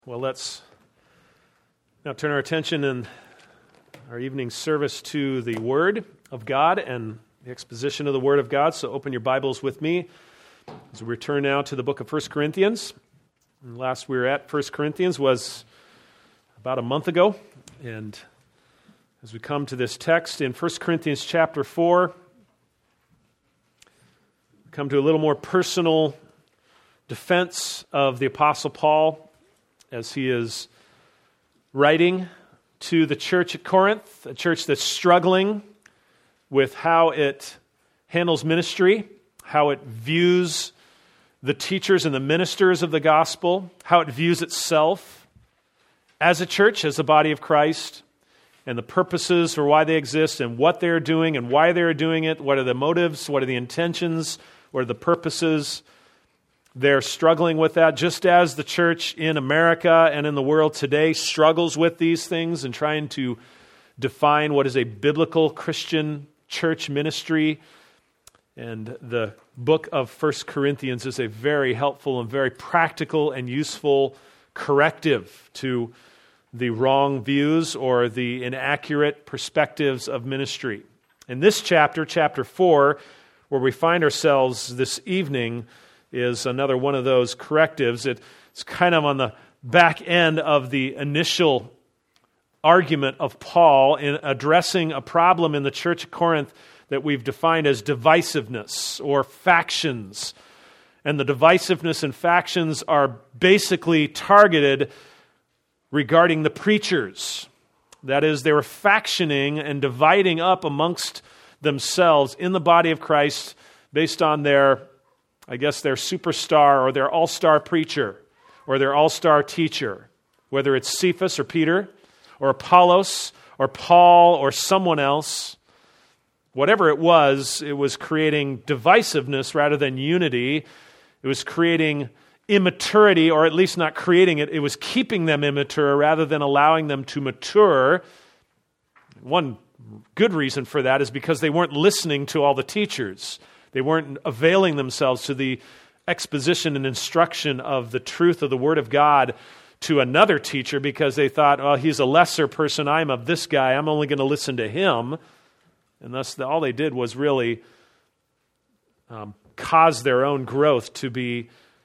Well, let's now turn our attention in our evening service to the Word of God and the exposition of the Word of God. So open your Bibles with me as we return now to the book of 1 Corinthians. And last we were at 1 Corinthians was about a month ago. And as we come to this text in 1 Corinthians chapter 4, we come to a little more personal defense of the Apostle Paul as he is writing to the church at Corinth, a church that's struggling with how it handles ministry, how it views the teachers and the ministers of the gospel, how it views itself as a church, as the body of Christ, and the purposes for why they exist and what they're doing and why they're doing it, what are the motives, what are the intentions, what are the purposes. They're struggling with that, just as the church in America and in the world today struggles with these things and trying to define what is a biblical Christian church ministry. And the book of 1 Corinthians is a very helpful and very practical and useful corrective to the wrong views or the inaccurate perspectives of ministry. In this chapter, chapter 4, where we find ourselves this evening, is another one of those correctives. It's kind of on the back end of the initial argument of Paul in addressing a problem in the church of Corinth that we've defined as divisiveness or factions. And the divisiveness and factions are basically targeted regarding the preachers. That is, they were factioning and dividing up amongst themselves in the body of Christ based on their superstar or their all-star preacher or their all-star teacher, whether it's Cephas or Peter or Apollos or Paul or someone else. Whatever it was creating divisiveness rather than unity. It was creating immaturity, or at least not creating it. It was keeping them immature rather than allowing them to mature. One good reason for that is because they weren't listening to all the teachers. They weren't availing themselves to the exposition and instruction of the truth of the Word of God to another teacher because they thought, well, he's a lesser person. I'm of this guy. I'm only going to listen to him. And thus all they did was really cause their own growth to be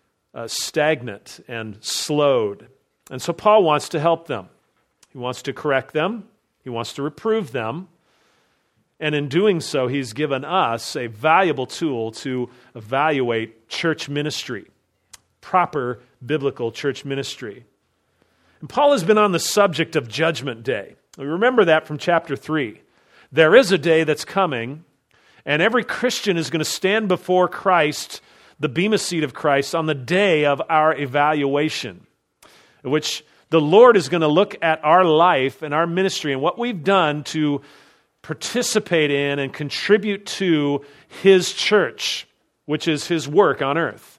stagnant and slowed. And so Paul wants to help them. He wants to correct them. He wants to reprove them. And in doing so, he's given us a valuable tool to evaluate church ministry, proper biblical church ministry. And Paul has been on the subject of Judgment Day. We remember that from chapter 3. There is a day that's coming, and every Christian is going to stand before Christ, the bema seat of Christ, on the day of our evaluation, in which the Lord is going to look at our life and our ministry and what we've done to participate in and contribute to His church, which is His work on earth.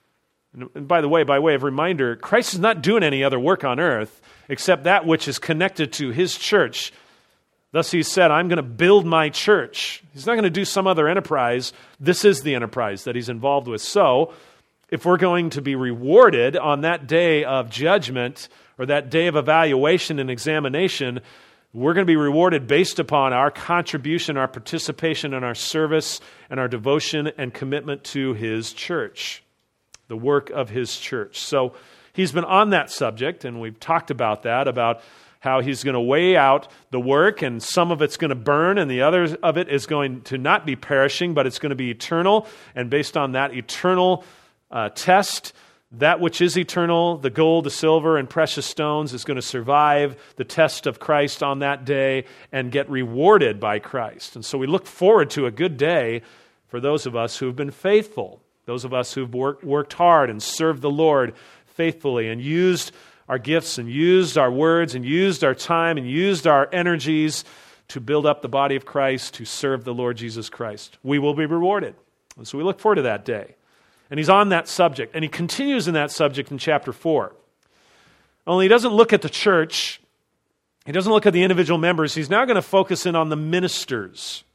And by the way, by way of reminder, Christ is not doing any other work on earth except that which is connected to His church. Thus He said, I'm going to build my church. He's not going to do some other enterprise. This is the enterprise that He's involved with. So, if we're going to be rewarded on that day of judgment or that day of evaluation and examination, we're going to be rewarded based upon our contribution, our participation in our service, and our devotion and commitment to His church, the work of His church. So he's been on that subject, and we've talked about that, about how he's going to weigh out the work, and some of it's going to burn, and the other of it is going to not be perishing, but it's going to be eternal. And based on that eternal test, that which is eternal, the gold, the silver, and precious stones, is going to survive the test of Christ on that day and get rewarded by Christ. And so we look forward to a good day for those of us who have been faithful, those of us who've worked hard and served the Lord faithfully and used our gifts and used our words and used our time and used our energies to build up the body of Christ, to serve the Lord Jesus Christ. We will be rewarded. And so we look forward to that day. And he's on that subject. And he continues in that subject in chapter 4. Only he doesn't look at the church. He doesn't look at the individual members. He's now going to focus in on the ministers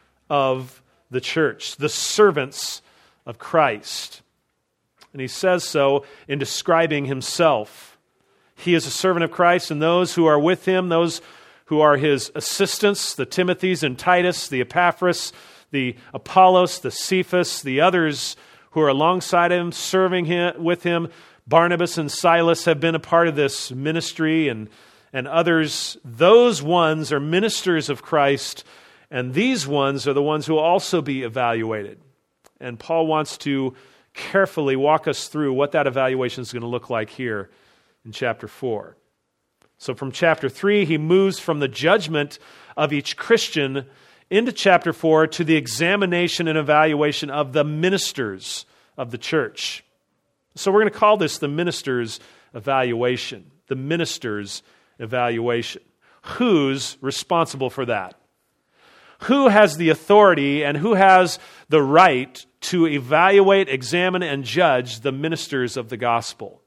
of the church, the servants of Christ. And he says so in describing himself. he is a servant of Christ, and those who are with him, those who are his assistants, the Timothys and Titus, the Epaphras, the Apollos, the Cephas, the others who are alongside him, serving him with him, Barnabas and Silas have been a part of this ministry, and others. Those ones are ministers of Christ, and these ones are the ones who will also be evaluated. And Paul wants to carefully walk us through what that evaluation is going to look like here in chapter 4. So from chapter 3, he moves from the judgment of each Christian into chapter 4 to the examination and evaluation of the ministers of the church. So we're going to call this the minister's evaluation. The minister's evaluation. Who's responsible for that? Who has the authority and who has the right to evaluate, examine, and judge the ministers of the gospel?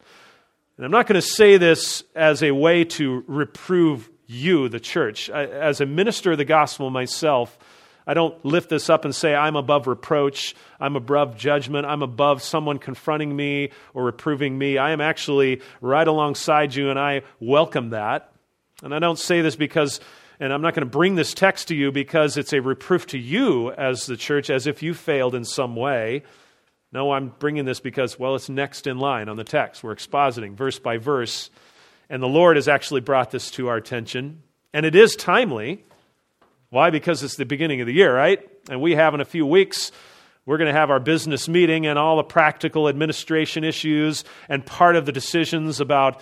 And I'm not going to say this as a way to reprove you, the church. As a minister of the gospel myself, I don't lift this up and say I'm above reproach, I'm above judgment, I'm above someone confronting me or reproving me. I am actually right alongside you, and I welcome that. And I don't say this because, and I'm not going to bring this text to you because it's a reproof to you as the church, as if you failed in some way. No, I'm bringing this because, well, it's next in line on the text. We're expositing verse by verse. And the Lord has actually brought this to our attention. And it is timely. Why? Because it's the beginning of the year, right? And we have in a few weeks, we're going to have our business meeting and all the practical administration issues and part of the decisions about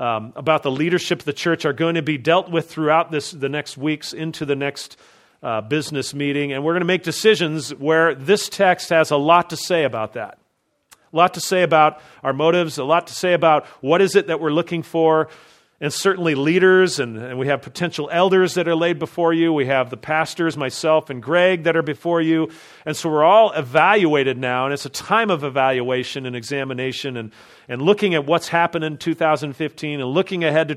the leadership of the church are going to be dealt with throughout the next weeks into the next business meeting. And we're going to make decisions where this text has a lot to say about that. A lot to say about our motives, a lot to say about what is it that we're looking for, and certainly leaders, and we have potential elders that are laid before you. We have the pastors, myself and Greg, that are before you. And so we're all evaluated now, and it's a time of evaluation and examination and looking at what's happened in 2015 and looking ahead to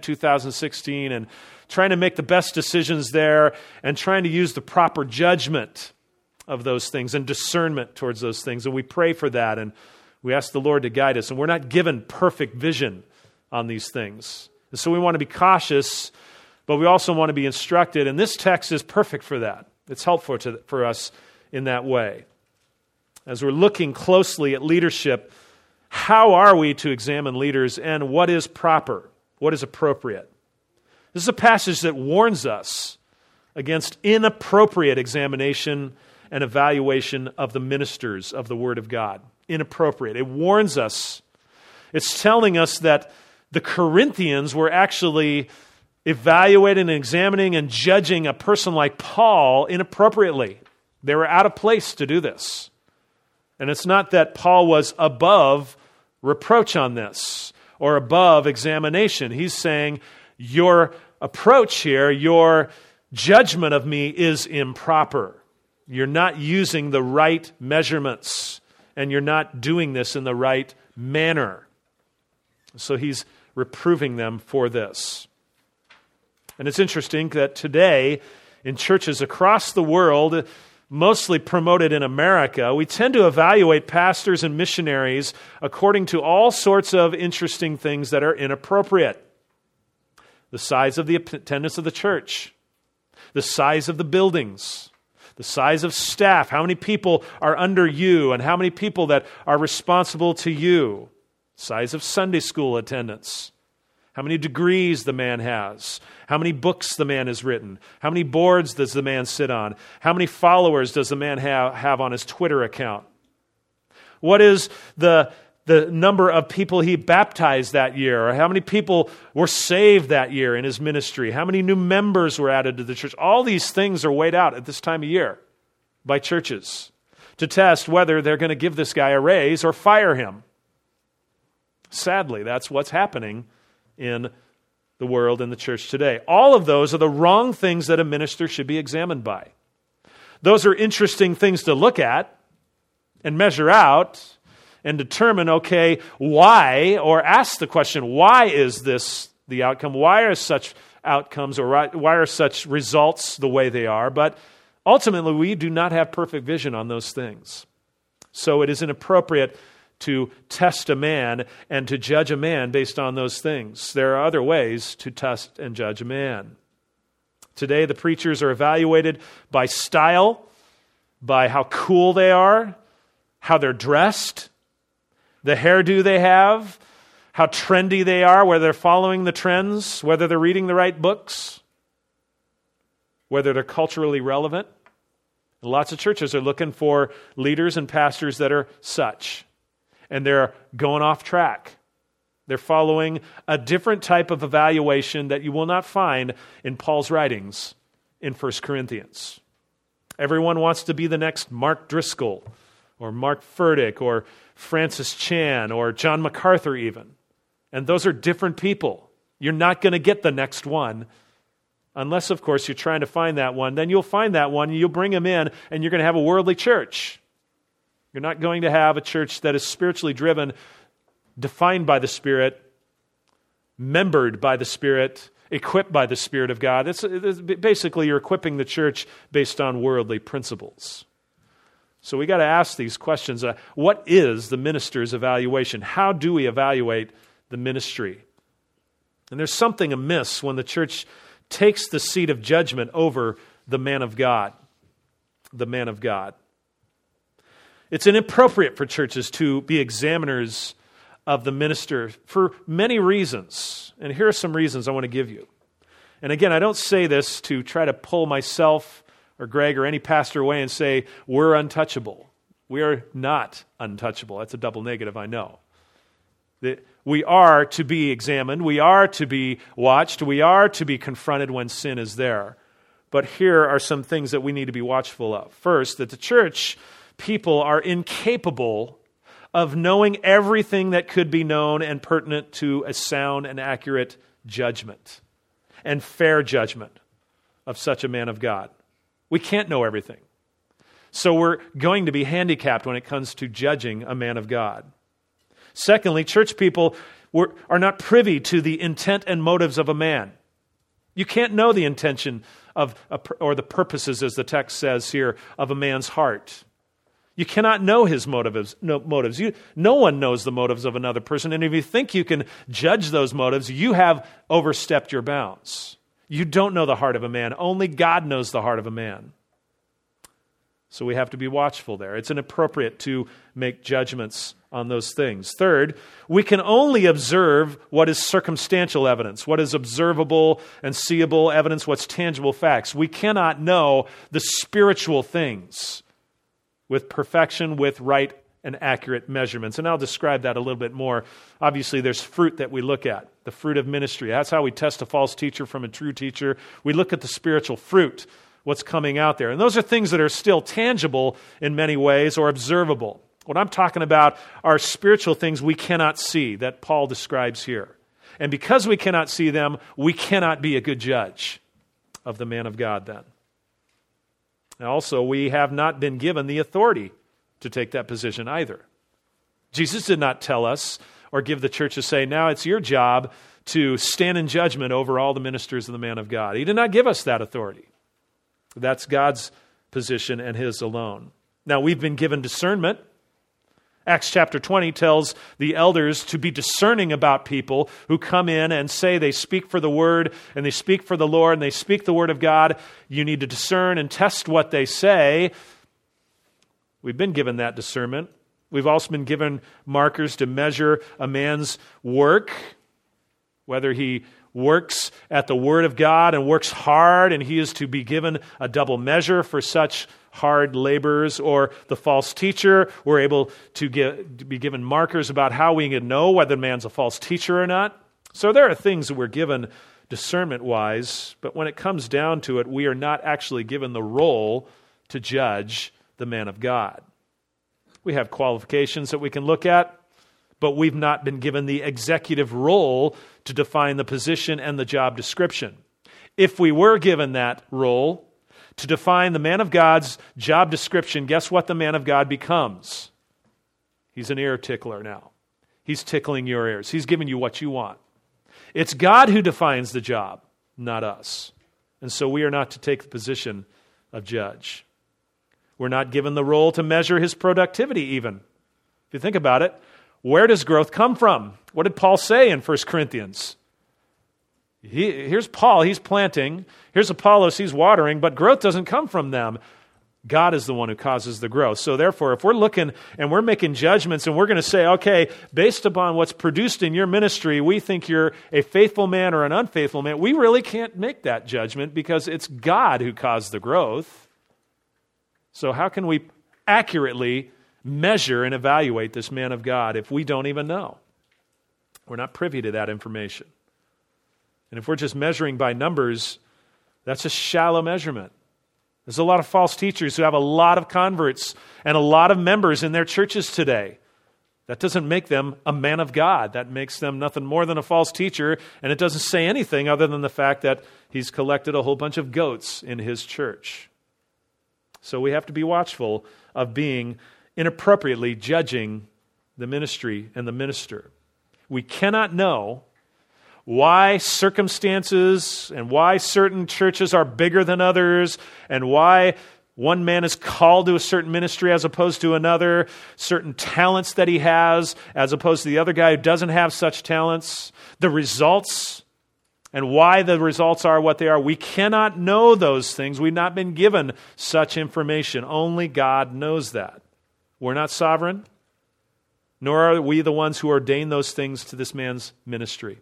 2016 and trying to make the best decisions there and trying to use the proper judgment of those things and discernment towards those things. And we pray for that, and we ask the Lord to guide us. And we're not given perfect vision on these things. And so we want to be cautious, but we also want to be instructed. And this text is perfect for that. It's helpful for us in that way. As we're looking closely at leadership, how are we to examine leaders and what is proper, what is appropriate? This is a passage that warns us against inappropriate examination and evaluation of the ministers of the Word of God. Inappropriate. It warns us. It's telling us that the Corinthians were actually evaluating and examining and judging a person like Paul inappropriately. They were out of place to do this. And it's not that Paul was above reproach on this or above examination. He's saying, your approach here, your judgment of me is improper. You're not using the right measurements, and you're not doing this in the right manner. So he's reproving them for this. And it's interesting that today, in churches across the world, mostly promoted in America, we tend to evaluate pastors and missionaries according to all sorts of interesting things that are inappropriate. The size of the attendance of the church, the size of the buildings, the size of staff, how many people are under you, and how many people that are responsible to you, size of Sunday school attendance, how many degrees the man has, how many books the man has written, how many boards does the man sit on, how many followers does the man have on his Twitter account, what is the number of people he baptized that year, or how many people were saved that year in his ministry, how many new members were added to the church. All these things are weighed out at this time of year by churches to test whether they're going to give this guy a raise or fire him. Sadly, that's what's happening in the world and the church today. All of those are the wrong things that a minister should be examined by. Those are interesting things to look at and measure out and determine, okay, why, or ask the question, why is this the outcome? Why are such outcomes or why are such results the way they are? But ultimately, we do not have perfect vision on those things. So it is inappropriate to test a man and to judge a man based on those things. There are other ways to test and judge a man. Today, the preachers are evaluated by style, by how cool they are, how they're dressed, the hairdo they have, how trendy they are, whether they're following the trends, whether they're reading the right books, whether they're culturally relevant. Lots of churches are looking for leaders and pastors that are such, and they're going off track. They're following a different type of evaluation that you will not find in Paul's writings in 1 Corinthians. Everyone wants to be the next Mark Driscoll or Mark Furtick or Francis Chan or John MacArthur even. And those are different people. You're not going to get the next one unless, of course, you're trying to find that one. Then you'll find that one and you'll bring him in and you're going to have a worldly church. You're not going to have a church that is spiritually driven, defined by the Spirit, membered by the Spirit, equipped by the Spirit of God. It's basically, you're equipping the church based on worldly principles. So we got to ask these questions. What is the minister's evaluation? How do we evaluate the ministry? And there's something amiss when the church takes the seat of judgment over the man of God. The man of God. It's inappropriate for churches to be examiners of the minister for many reasons. And here are some reasons I want to give you. And again, I don't say this to try to pull myself or Greg or any pastor away and say, we're untouchable. We are not untouchable. That's a double negative, I know. We are to be examined. We are to be watched. We are to be confronted when sin is there. But here are some things that we need to be watchful of. First, that the church people are incapable of knowing everything that could be known and pertinent to a sound and accurate judgment and fair judgment of such a man of God. We can't know everything. So we're going to be handicapped when it comes to judging a man of God. Secondly, church people are not privy to the intent and motives of a man. You can't know the intention or the purposes, as the text says here, of a man's heart. You cannot know his motives. No one knows the motives of another person. And if you think you can judge those motives, you have overstepped your bounds. You don't know the heart of a man. Only God knows the heart of a man. So we have to be watchful there. It's inappropriate to make judgments on those things. Third, we can only observe what is circumstantial evidence, what is observable and seeable evidence, what's tangible facts. We cannot know the spiritual things with perfection, with right and accurate measurements. And I'll describe that a little bit more. Obviously, there's fruit that we look at, the fruit of ministry. That's how we test a false teacher from a true teacher. We look at the spiritual fruit, what's coming out there. And those are things that are still tangible in many ways or observable. What I'm talking about are spiritual things we cannot see that Paul describes here. And because we cannot see them, we cannot be a good judge of the man of God then. And also, we have not been given the authority to take that position either. Jesus did not tell us or give the church to say, now it's your job to stand in judgment over all the ministers of the man of God. He did not give us that authority. That's God's position and His alone. Now, we've been given discernment. Acts chapter 20 tells the elders to be discerning about people who come in and say they speak for the word and they speak for the Lord and they speak the word of God. You need to discern and test what they say. We've been given that discernment. We've also been given markers to measure a man's work, whether he works at the word of God and works hard, and he is to be given a double measure for such hard laborers, or the false teacher. We're able to be given markers about how we can know whether the man's a false teacher or not. So there are things that we're given discernment-wise, but when it comes down to it, we are not actually given the role to judge the man of God. We have qualifications that we can look at, but we've not been given the executive role to define the position and the job description. If we were given that role to define the man of God's job description, guess what the man of God becomes? He's an ear tickler now. He's tickling your ears. He's giving you what you want. It's God who defines the job, not us. And so we are not to take the position of judge. We're not given the role to measure his productivity even. If you think about it, Where does growth come from? What did Paul say in 1 Corinthians? Here's Paul, he's planting. Here's Apollos, he's watering, but growth doesn't come from them. God is the one who causes the growth. So therefore, if we're looking and we're making judgments and we're going to say, okay, based upon what's produced in your ministry, we think you're a faithful man or an unfaithful man, we really can't make that judgment because it's God who caused the growth. So how can we accurately measure and evaluate this man of God if we don't even know? We're not privy to that information. And if we're just measuring by numbers, that's a shallow measurement. There's a lot of false teachers who have a lot of converts and a lot of members in their churches today. That doesn't make them a man of God. That makes them nothing more than a false teacher, and it doesn't say anything other than the fact that he's collected a whole bunch of goats in his church. So we have to be watchful of being inappropriately judging the ministry and the minister. We cannot know why circumstances and why certain churches are bigger than others and why one man is called to a certain ministry as opposed to another, certain talents that he has as opposed to the other guy who doesn't have such talents, the results and why the results are what they are. We cannot know those things. We've not been given such information. Only God knows that. We're not sovereign, nor are we the ones who ordain those things to this man's ministry.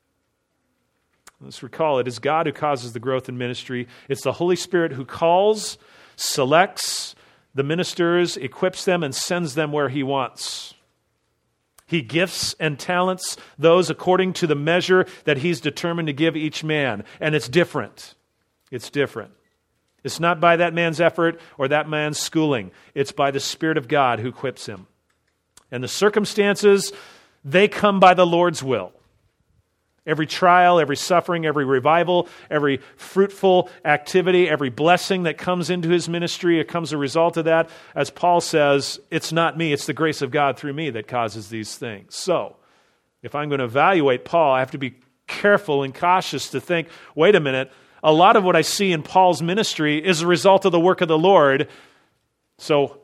Let's recall, it is God who causes the growth in ministry. It's the Holy Spirit who calls, selects the ministers, equips them, and sends them where He wants. He gifts and talents those according to the measure that He's determined to give each man. And it's different. It's different. It's not by that man's effort or that man's schooling. It's by the Spirit of God who equips him. And the circumstances, they come by the Lord's will. Every trial, every suffering, every revival, every fruitful activity, every blessing that comes into his ministry, it comes a result of that. As Paul says, it's not me, it's the grace of God through me that causes these things. So, if I'm going to evaluate Paul, I have to be careful and cautious to think, wait a minute, a lot of what I see in Paul's ministry is a result of the work of the Lord. So,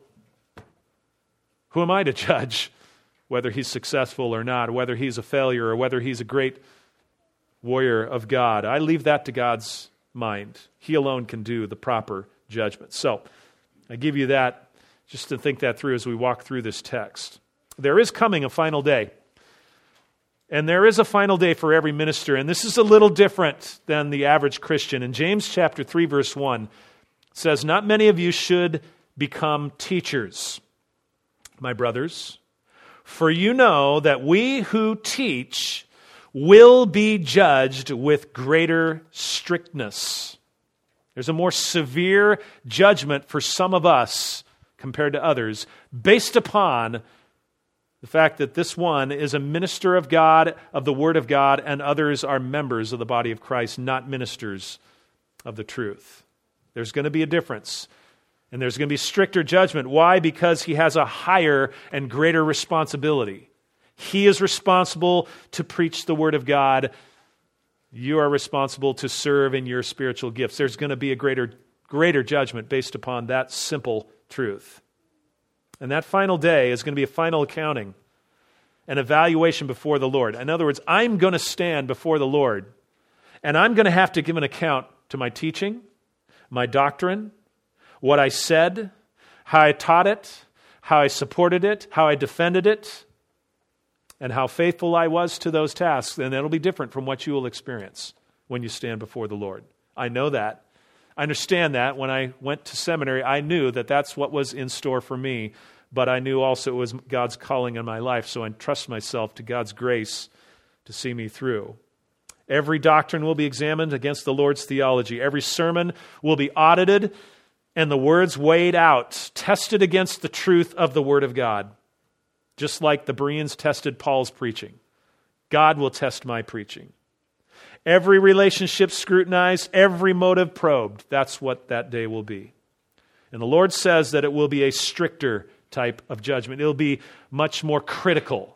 who am I to judge whether he's successful or not, whether he's a failure or whether he's a great warrior of God? I leave that to God's mind. He alone can do the proper judgment. So, I give you that just to think that through as we walk through this text. There is coming a final day. And there is a final day for every minister. And this is a little different than the average Christian. In James chapter 3, verse 1, it says, "Not many of you should become teachers, my brothers, for you know that we who teach will be judged with greater strictness." There's a more severe judgment for some of us compared to others based upon the fact that this one is a minister of God, of the Word of God, and others are members of the body of Christ, not ministers of the truth. There's going to be a difference. And there's going to be stricter judgment. Why? Because he has a higher and greater responsibility. He is responsible to preach the Word of God. You are responsible to serve in your spiritual gifts. There's going to be a greater judgment based upon that simple truth. And that final day is going to be a final accounting, an evaluation before the Lord. In other words, I'm going to stand before the Lord, and I'm going to have to give an account to my teaching, my doctrine, what I said, how I taught it, how I supported it, how I defended it, and how faithful I was to those tasks. And it'll be different from what you will experience when you stand before the Lord. I know that. I understand that. When I went to seminary, I knew that that's what was in store for me, but I knew also it was God's calling in my life, so I trust myself to God's grace to see me through. Every doctrine will be examined against the Lord's theology. Every sermon will be audited and the words weighed out, tested against the truth of the Word of God, just like the Bereans tested Paul's preaching. God will test my preaching. Every relationship scrutinized, every motive probed. That's what that day will be. And the Lord says that it will be a stricter type of judgment. It'll be much more critical.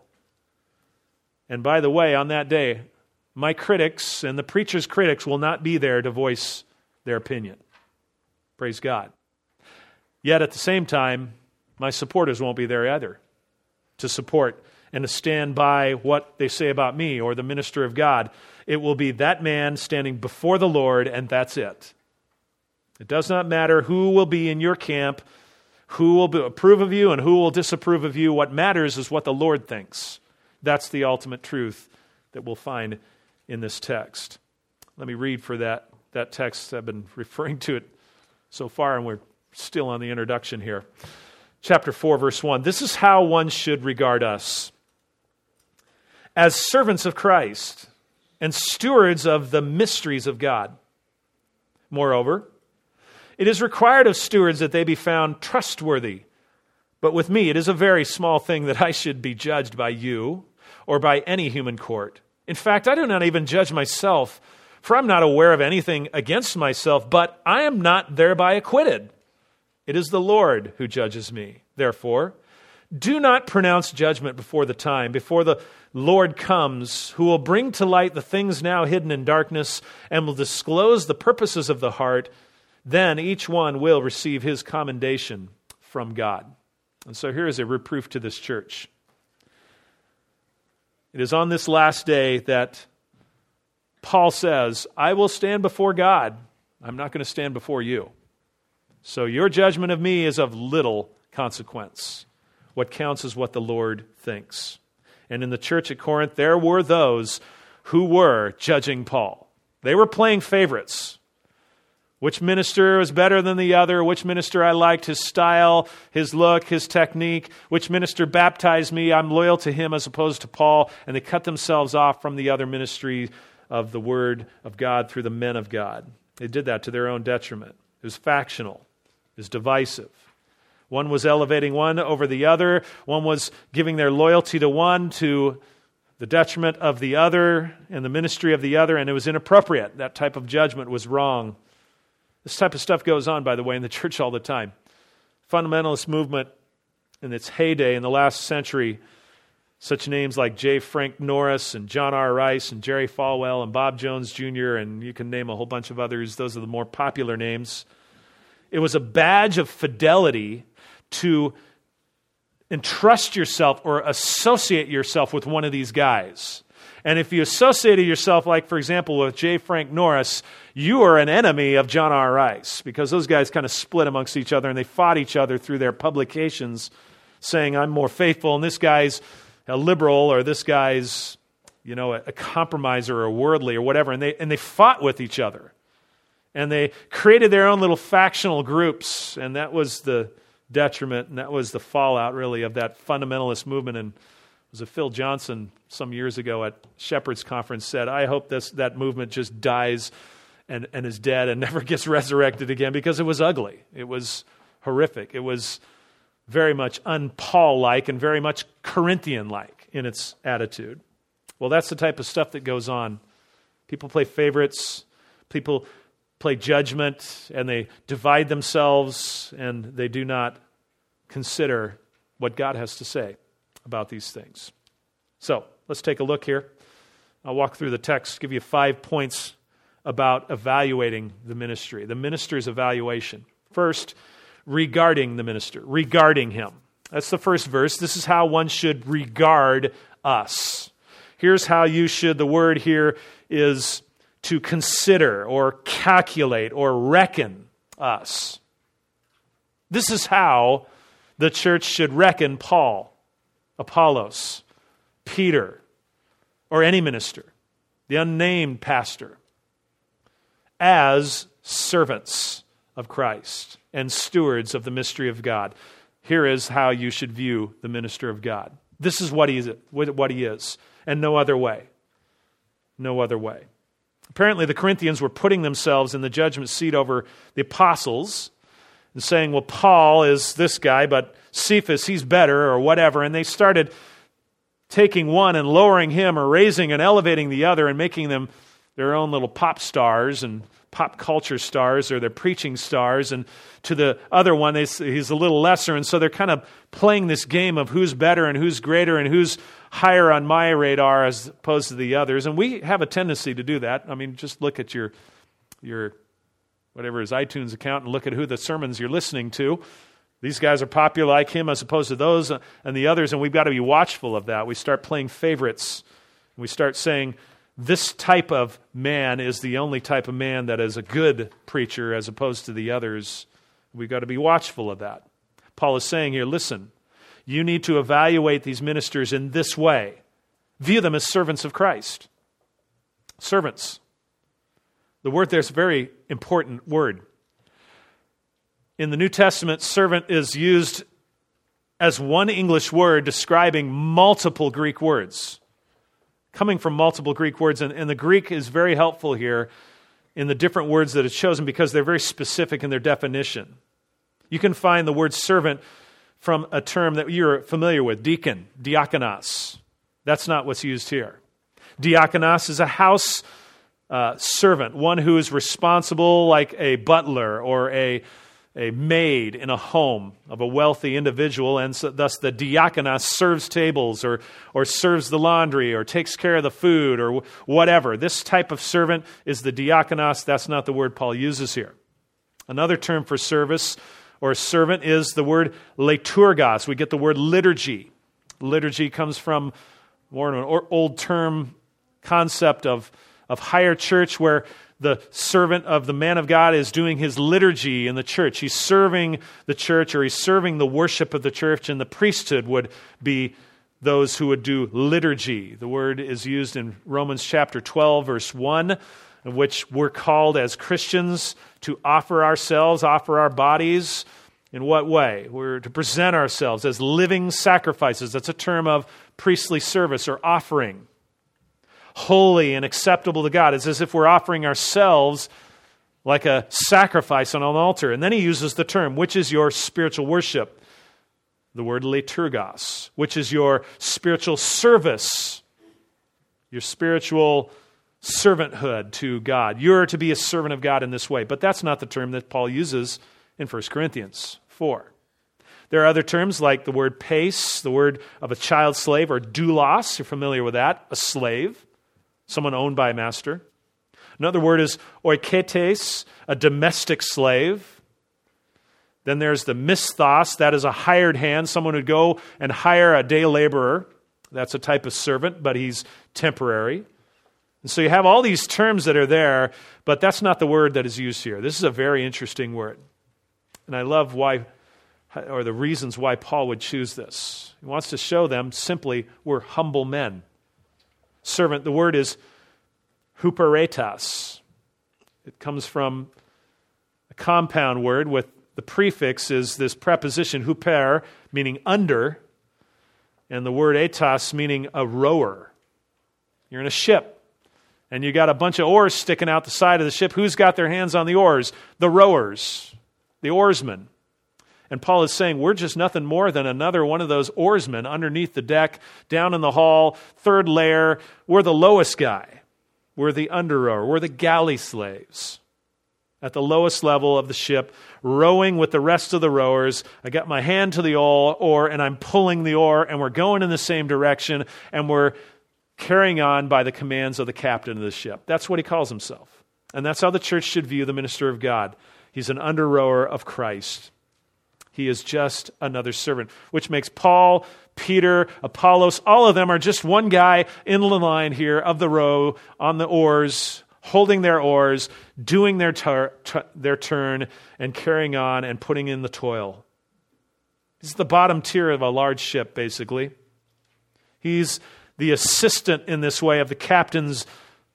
And by the way, on that day, my critics and the preacher's critics will not be there to voice their opinion. Praise God. Yet at the same time, my supporters won't be there either to support and to stand by what they say about me or the minister of God. It will be that man standing before the Lord, and that's it. It does not matter who will be in your camp, who will approve of you and who will disapprove of you. What matters is what the Lord thinks. That's the ultimate truth that we'll find in this text. Let me read for that text. I've been referring to it so far, and we're still on the introduction here. Chapter 4, verse 1. This is how one should regard us. As servants of Christ and stewards of the mysteries of God. Moreover, it is required of stewards that they be found trustworthy. But with me, it is a very small thing that I should be judged by you or by any human court. In fact, I do not even judge myself, for I'm not aware of anything against myself, but I am not thereby acquitted. It is the Lord who judges me. Therefore, do not pronounce judgment before the time, before the Lord comes, who will bring to light the things now hidden in darkness and will disclose the purposes of the heart. Then each one will receive his commendation from God. And so here is a reproof to this church. It is on this last day that Paul says, I will stand before God. I'm not going to stand before you. So your judgment of me is of little consequence. What counts is what the Lord thinks. And in the church at Corinth, there were those who were judging Paul. They were playing favorites. Which minister was better than the other? Which minister I liked, his style, his look, his technique? Which minister baptized me? I'm loyal to him as opposed to Paul. And they cut themselves off from the other ministry of the Word of God through the men of God. They did that to their own detriment. It was factional. It was divisive. One was elevating one over the other. One was giving their loyalty to one to the detriment of the other and the ministry of the other, and it was inappropriate. That type of judgment was wrong. This type of stuff goes on, by the way, in the church all the time. Fundamentalist movement in its heyday in the last century, such names like J. Frank Norris and John R. Rice and Jerry Falwell and Bob Jones Jr., and you can name a whole bunch of others. Those are the more popular names. It was a badge of fidelity to entrust yourself or associate yourself with one of these guys. And if you associated yourself, like, for example, with J. Frank Norris, you are an enemy of John R. Rice, because those guys kind of split amongst each other and they fought each other through their publications saying, I'm more faithful, and this guy's a liberal, or this guy's, a compromiser or worldly or whatever. And they fought with each other. And they created their own little factional groups, and that was the detriment, and that was the fallout, really, of that fundamentalist movement. And was it Phil Johnson some years ago at Shepherd's Conference said, I hope that movement just dies and is dead and never gets resurrected again, because it was ugly. It was horrific. It was very much un-Paul-like and very much Corinthian-like in its attitude. Well, that's the type of stuff that goes on. People play favorites. People play judgment, and they divide themselves, and they do not consider what God has to say about these things. So, let's take a look here. I'll walk through the text, give you 5 points about evaluating the ministry, the minister's evaluation. First, regarding the minister, regarding him. That's the first verse. This is how one should regard us. Here's how you should, the word here is to consider or calculate or reckon us. This is how the church should reckon Paul, Apollos, Peter, or any minister, the unnamed pastor, as servants of Christ and stewards of the mystery of God. Here is how you should view the minister of God. This is what he is, and no other way. No other way. Apparently, the Corinthians were putting themselves in the judgment seat over the apostles and saying, well, Paul is this guy, but Cephas, he's better, or whatever. And they started taking one and lowering him, or raising and elevating the other, and making them their own little pop stars and pop culture stars, or their preaching stars. And to the other one, he's a little lesser. And so they're kind of playing this game of who's better and who's greater and who's higher on my radar as opposed to the others. And we have a tendency to do that. I mean, just look at your whatever is iTunes account and look at who the sermons you're listening to. These guys are popular like him as opposed to those and the others, and we've got to be watchful of that. We start playing favorites. We start saying, this type of man is the only type of man that is a good preacher as opposed to the others. We've got to be watchful of that. Paul is saying here, listen, you need to evaluate these ministers in this way. View them as servants of Christ. Servants. The word there is a very important word. In the New Testament, servant is used as one English word describing multiple Greek words. Coming from multiple Greek words, and the Greek is very helpful here in the different words that it's chosen because they're very specific in their definition. You can find the word servant from a term that you're familiar with, deacon, diakonos. That's not what's used here. Diakonos is a house servant, one who is responsible like a butler or a maid in a home of a wealthy individual, and so thus the diakonos serves tables or serves the laundry or takes care of the food or whatever. This type of servant is the diakonos. That's not the word Paul uses here. Another term for service or servant is the word liturgos. We get the word liturgy. Liturgy comes from more of an old term concept of higher church where the servant of the man of God is doing his liturgy in the church. He's serving the church, or he's serving the worship of the church, and the priesthood would be those who would do liturgy. The word is used in Romans chapter 12, verse 1, in which we're called as Christians to offer ourselves, offer our bodies. In what way? We're to present ourselves as living sacrifices. That's a term of priestly service or offering. Holy and acceptable to God. It's as if we're offering ourselves like a sacrifice on an altar. And then he uses the term, which is your spiritual worship. The word liturgos, which is your spiritual service, your spiritual servanthood to God. You're to be a servant of God in this way. But that's not the term that Paul uses in 1 Corinthians 4. There are other terms like the word pace, the word of a child slave, or doulos. You're familiar with that, a slave. Someone owned by a master. Another word is oiketes, a domestic slave. Then there's the misthos, that is a hired hand, someone who'd go and hire a day laborer. That's a type of servant, but he's temporary. And so you have all these terms that are there, but that's not the word that is used here. This is a very interesting word. And I love why, or the reasons why Paul would choose this. He wants to show them simply we're humble men. Servant, the word is huperetas. It comes from a compound word with the prefix is this preposition huper, meaning under, and the word etas, meaning a rower. You're in a ship, and you got a bunch of oars sticking out the side of the ship. Who's got their hands on the oars? The rowers, the oarsmen. And Paul is saying, we're just nothing more than another one of those oarsmen underneath the deck, down in the hall, third layer. We're the lowest guy. We're the under rower. We're the galley slaves. At the lowest level of the ship, rowing with the rest of the rowers. I got my hand to the oar, and I'm pulling the oar, and we're going in the same direction, and we're carrying on by the commands of the captain of the ship. That's what he calls himself. And that's how the church should view the minister of God. He's an under rower of Christ. He is just another servant, which makes Paul, Peter, Apollos, all of them are just one guy in the line here of the row on the oars, holding their oars, doing their turn, and carrying on and putting in the toil. He's the bottom tier of a large ship, basically. He's the assistant in this way of the captain's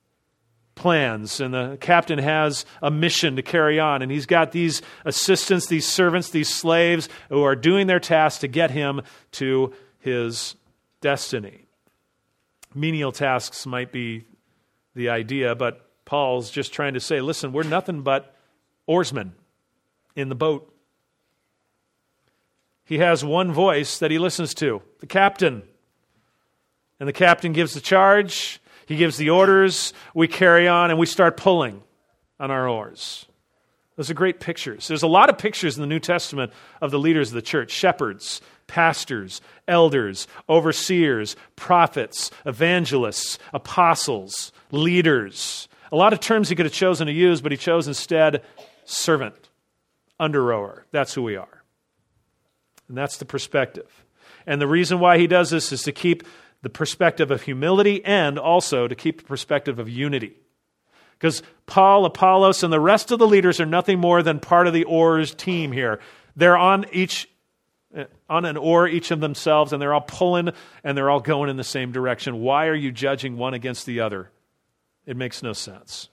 plans, and the captain has a mission to carry on, and he's got these assistants, these servants, these slaves who are doing their task to get him to his destiny. Menial tasks might be the idea, but Paul's just trying to say, listen, we're nothing but oarsmen in the boat. He has one voice that he listens to, the captain. And the captain gives the charge. He gives the orders, we carry on, and we start pulling on our oars. Those are great pictures. There's a lot of pictures in the New Testament of the leaders of the church: shepherds, pastors, elders, overseers, prophets, evangelists, apostles, leaders. A lot of terms he could have chosen to use, but he chose instead servant, under rower. That's who we are. And that's the perspective. And the reason why he does this is to keep the perspective of humility and also to keep the perspective of unity. Because Paul, Apollos, and the rest of the leaders are nothing more than part of the oars team here. They're on an oar, each of themselves, and they're all pulling and they're all going in the same direction. Why are you judging one against the other? It makes no sense.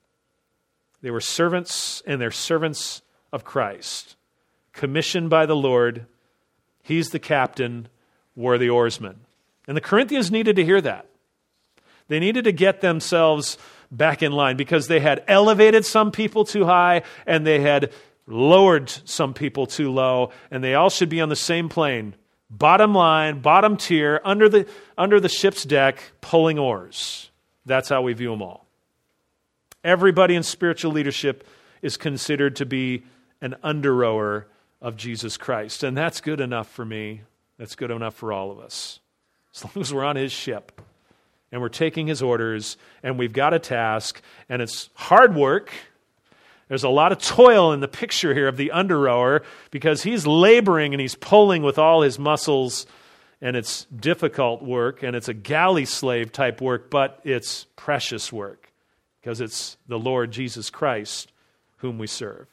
They were servants, and they're servants of Christ, commissioned by the Lord. He's the captain, we're the oarsmen. And the Corinthians needed to hear that. They needed to get themselves back in line because they had elevated some people too high and they had lowered some people too low, and they all should be on the same plane. Bottom line, bottom tier, under the ship's deck, pulling oars. That's how we view them all. Everybody in spiritual leadership is considered to be an under-rower of Jesus Christ. And that's good enough for me. That's good enough for all of us. As long as we're on his ship and we're taking his orders and we've got a task and it's hard work. There's a lot of toil in the picture here of the under-rower because he's laboring and he's pulling with all his muscles, and it's difficult work and it's a galley slave type work, but it's precious work because it's the Lord Jesus Christ whom we serve.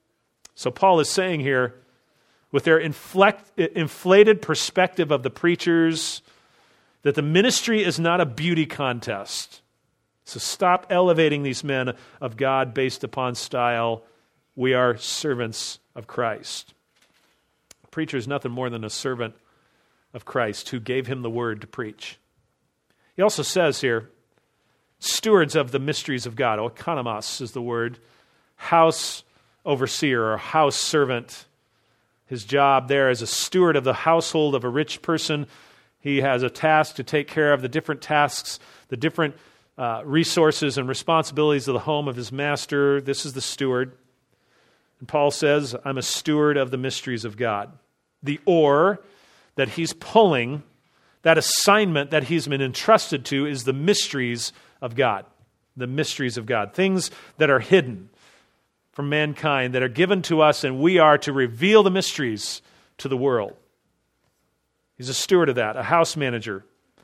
So Paul is saying here, with their inflated perspective of the preachers, that the ministry is not a beauty contest. So stop elevating these men of God based upon style. We are servants of Christ. A preacher is nothing more than a servant of Christ who gave him the word to preach. He also says here, stewards of the mysteries of God. Oikonomos is the word. House overseer or house servant. His job there as a steward of the household of a rich person. He has a task to take care of the different tasks, the different resources and responsibilities of the home of his master. This is the steward. And Paul says, I'm a steward of the mysteries of God. The oar that he's pulling, that assignment that he's been entrusted to, is the mysteries of God. The mysteries of God. Things that are hidden from mankind, that are given to us, and we are to reveal the mysteries to the world. He's a steward of that, a house manager.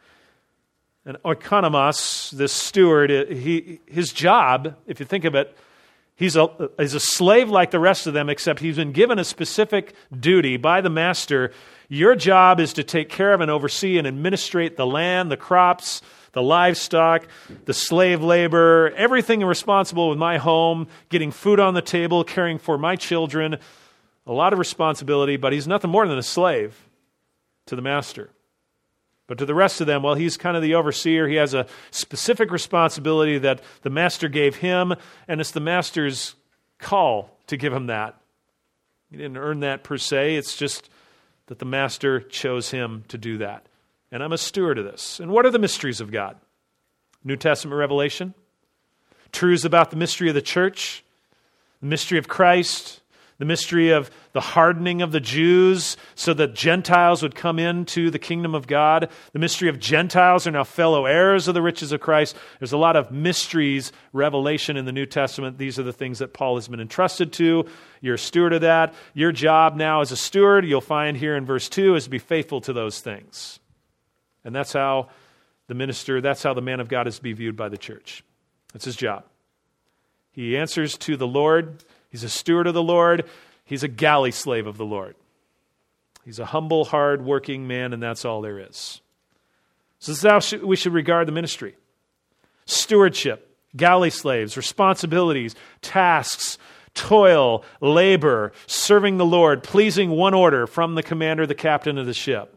And oikonomos, this steward, his job, if you think of it, he's a slave like the rest of them, except he's been given a specific duty by the master. Your job is to take care of and oversee and administrate the land, the crops, the livestock, the slave labor, everything responsible with my home, getting food on the table, caring for my children. A lot of responsibility, but he's nothing more than a slave to the master. But to the rest of them, well, he's kind of the overseer. He has a specific responsibility that the master gave him, and it's the master's call to give him that. He didn't earn that per se. It's just that the master chose him to do that. And I'm a steward of this. And what are the mysteries of God? New Testament revelation, truths about the mystery of the church, the mystery of Christ, the mystery of the hardening of the Jews so that Gentiles would come into the kingdom of God. The mystery of Gentiles are now fellow heirs of the riches of Christ. There's a lot of mysteries, revelation in the New Testament. These are the things that Paul has been entrusted to. You're a steward of that. Your job now as a steward, you'll find here in verse 2, is to be faithful to those things. And that's how the minister, that's how the man of God is to be viewed by the church. That's his job. He answers to the Lord. He's a steward of the Lord. He's a galley slave of the Lord. He's a humble, hard-working man, and that's all there is. So this is how we should regard the ministry. Stewardship, galley slaves, responsibilities, tasks, toil, labor, serving the Lord, pleasing one order from the commander, the captain of the ship.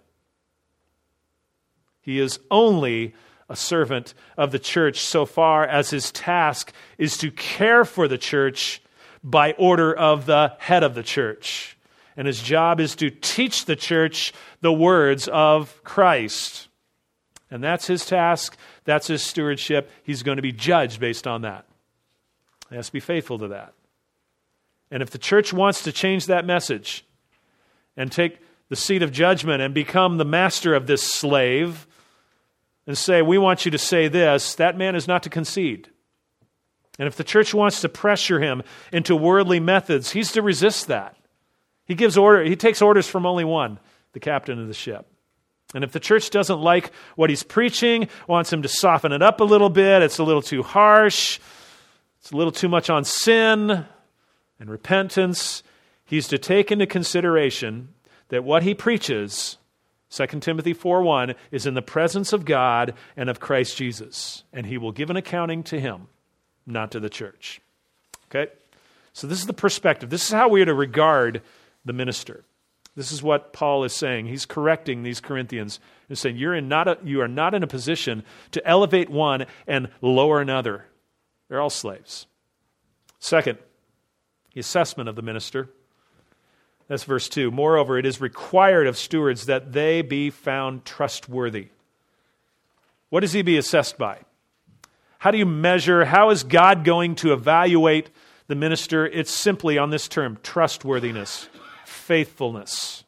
He is only a servant of the church so far as his task is to care for the church by order of the head of the church. And his job is to teach the church the words of Christ. And that's his task. That's his stewardship. He's going to be judged based on that. He has to be faithful to that. And if the church wants to change that message and take the seat of judgment and become the master of this slave and say, we want you to say this, that man is not to concede. And if the church wants to pressure him into worldly methods, he's to resist that. He takes orders from only one, the captain of the ship. And if the church doesn't like what he's preaching, wants him to soften it up a little bit, it's a little too harsh, it's a little too much on sin and repentance, he's to take into consideration that what he preaches, 2 Timothy 4:1, is in the presence of God and of Christ Jesus. And he will give an accounting to him, not to the church. Okay? So this is the perspective. This is how we are to regard the minister. This is what Paul is saying. He's correcting these Corinthians. He's saying you are not in a position to elevate one and lower another. They're all slaves. Second, the assessment of the minister. That's verse 2. Moreover, it is required of stewards that they be found trustworthy. What does he be assessed by? How do you measure? How is God going to evaluate the minister? It's simply on this term, trustworthiness, faithfulness.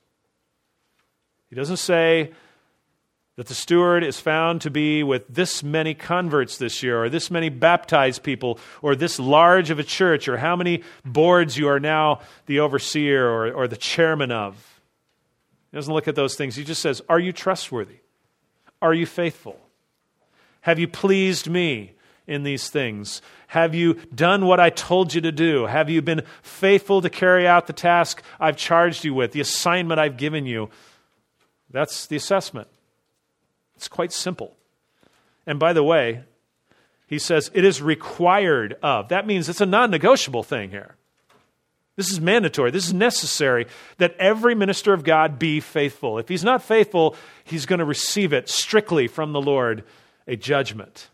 He doesn't say that the steward is found to be with this many converts this year, or this many baptized people, or this large of a church, or how many boards you are now the overseer or the chairman of. He doesn't look at those things. He just says, are you trustworthy? Are you faithful? Have you pleased me in these things? Have you done what I told you to do? Have you been faithful to carry out the task I've charged you with, the assignment I've given you? That's the assessment. It's quite simple. And by the way, he says it is required of. That means it's a non-negotiable thing here. This is mandatory. This is necessary that every minister of God be faithful. If he's not faithful, he's going to receive it strictly from the Lord, a judgment.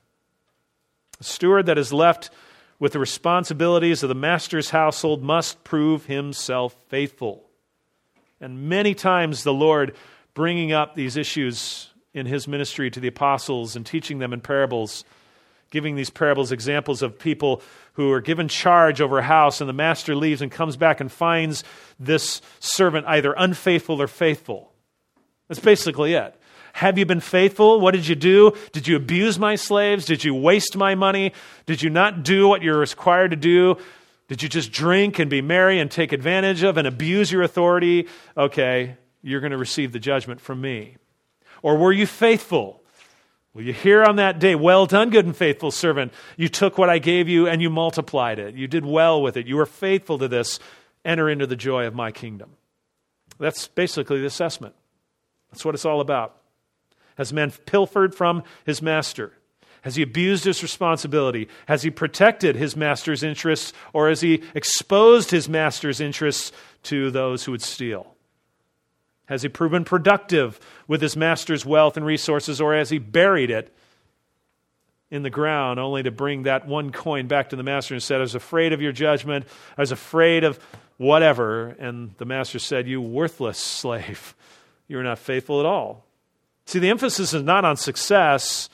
A steward that is left with the responsibilities of the master's household must prove himself faithful. And many times the Lord, bringing up these issues in his ministry to the apostles and teaching them in parables, giving these parables examples of people who are given charge over a house, and the master leaves and comes back and finds this servant either unfaithful or faithful. That's basically it. Have you been faithful? What did you do? Did you abuse my slaves? Did you waste my money? Did you not do what you're required to do? Did you just drink and be merry and take advantage of and abuse your authority? Okay, you're going to receive the judgment from me. Or were you faithful? Will you hear on that day, well done, good and faithful servant. You took what I gave you and you multiplied it. You did well with it. You were faithful to this. Enter into the joy of my kingdom. That's basically the assessment. That's what it's all about. Has man pilfered from his master? Has he abused his responsibility? Has he protected his master's interests? Or has he exposed his master's interests to those who would steal? Has he proven productive with his master's wealth and resources, or has he buried it in the ground only to bring that one coin back to the master and said, I was afraid of your judgment, I was afraid of whatever, and the master said, you worthless slave, you were not faithful at all. See, the emphasis is not on success,